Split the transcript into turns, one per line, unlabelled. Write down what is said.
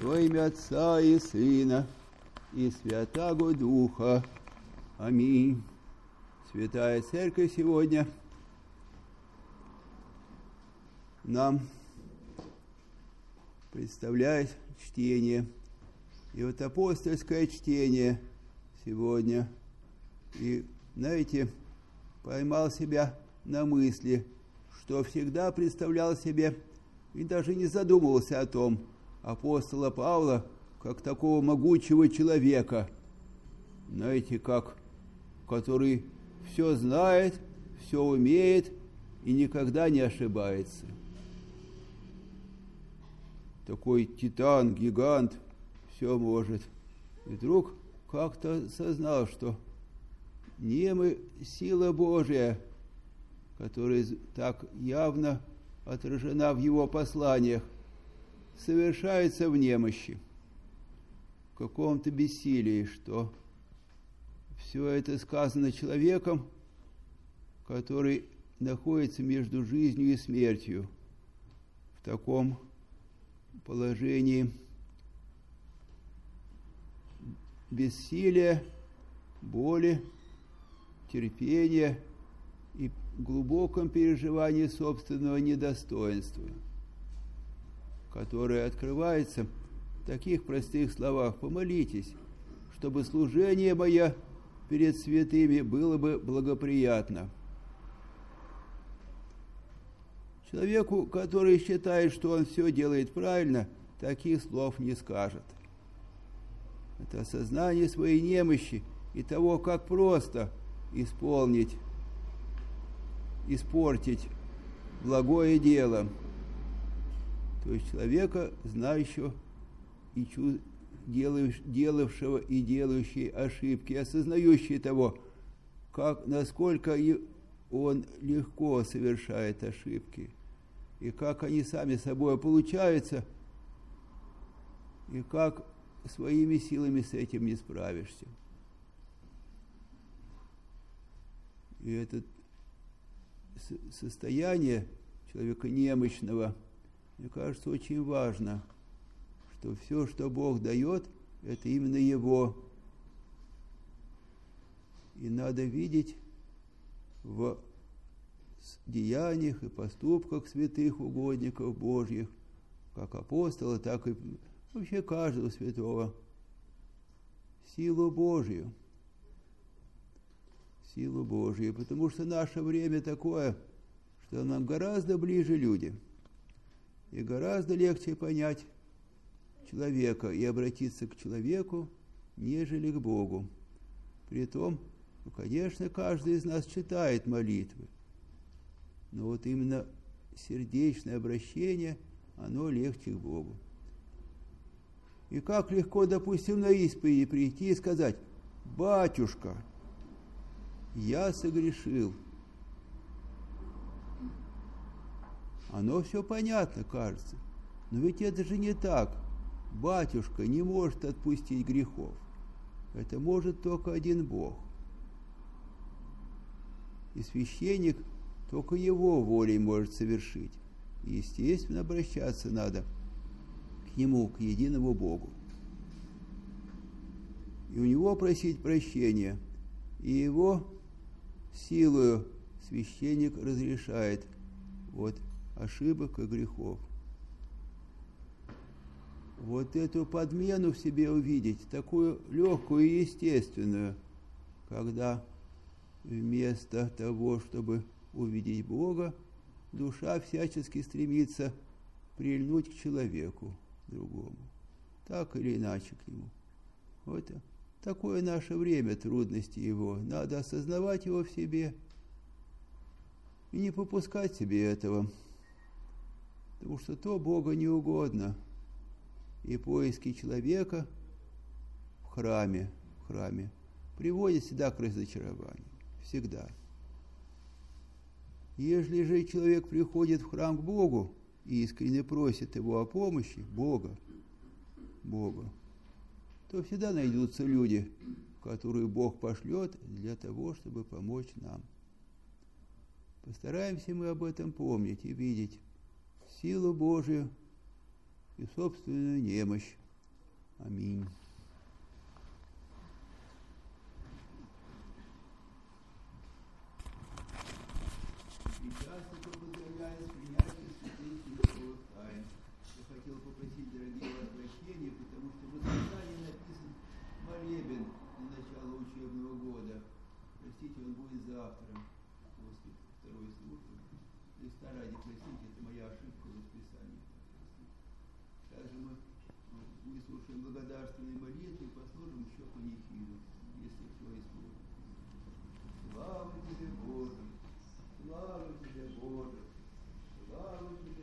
во имя Отца и Сына и Святаго Духа. Аминь. Святая Церковь сегодня нам представляет чтение. И вот апостольское чтение сегодня. И, знаете, поймал себя на мысли, что всегда представлял себе и даже не задумывался о том апостола Павла как такого могучего человека, знаете, который все знает, все умеет и никогда не ошибается. Такой титан, гигант, все может. И вдруг как-то осознал, что немы сила Божия, которая так явно отражена в его посланиях, совершается в немощи, в каком-то бессилии, что все это сказано человеком, который находится между жизнью и смертью, в таком положении бессилия, боли, терпения и глубоком переживании собственного недостоинства, которое открывается в таких простых словах: «Помолитесь, чтобы служение мое перед святыми было бы благоприятно». Человеку, который считает, что он все делает правильно, таких слов не скажет. Это осознание своей немощи и того, как просто испортить благое дело. То есть человека, знающего и делавшего и делающего ошибки, осознающего того, насколько он легко совершает ошибки, и как они сами собой получаются, и как своими силами с этим не справишься. И это состояние человека немощного, мне кажется, очень важно, что все, что Бог дает, это именно Его. И надо видеть в деяниях и поступках святых угодников Божьих, как апостола, так и вообще каждого святого, силу Божью. Силу Божью, потому что наше время такое, что нам гораздо ближе люди, и гораздо легче понять человека и обратиться к человеку, нежели к Богу. Притом, конечно, каждый из нас читает молитвы, но вот именно сердечное обращение, оно легче к Богу. И как легко, допустим, на исповеди прийти и сказать: «Батюшка, я согрешил». Оно все понятно, кажется. Но ведь это же не так. Батюшка не может отпустить грехов. Это может только один Бог. И священник только Его волей может совершить. И, естественно, обращаться надо к Нему, к единому Богу. И у Него просить прощения. И Его силою священник разрешает от ошибок и грехов. Вот эту подмену в себе увидеть, такую легкую и естественную, когда вместо того, чтобы увидеть Бога, душа всячески стремится прильнуть к человеку другому, так или иначе к нему. Вот такое наше время, трудности его. Надо осознавать его в себе и не попускать себе этого, потому что то Богу не угодно. И поиски человека в храме приводят всегда к разочарованию. Всегда. Если же человек приходит в храм к Богу и искренне просит Его о помощи, Бога, то всегда найдутся люди, которые Бог пошлет для того, чтобы помочь нам. Постараемся мы об этом помнить и видеть силу Божию и собственную немощь, Аминь. И часто поздравляю с принятием святых Христовых тайн. Я хотел попросить, дорогие, вас прощения, потому что в воскресенье написан молебен на начало учебного года. Простите, он будет завтра, после второй службы. Христа ради, простите, это моя ошибка в расписании. Также мы выслушаем благодарственные молитвы и послужим еще панихиду, если все исполнится. Слава тебе, Боже! Слава тебе, Боже! Слава тебе!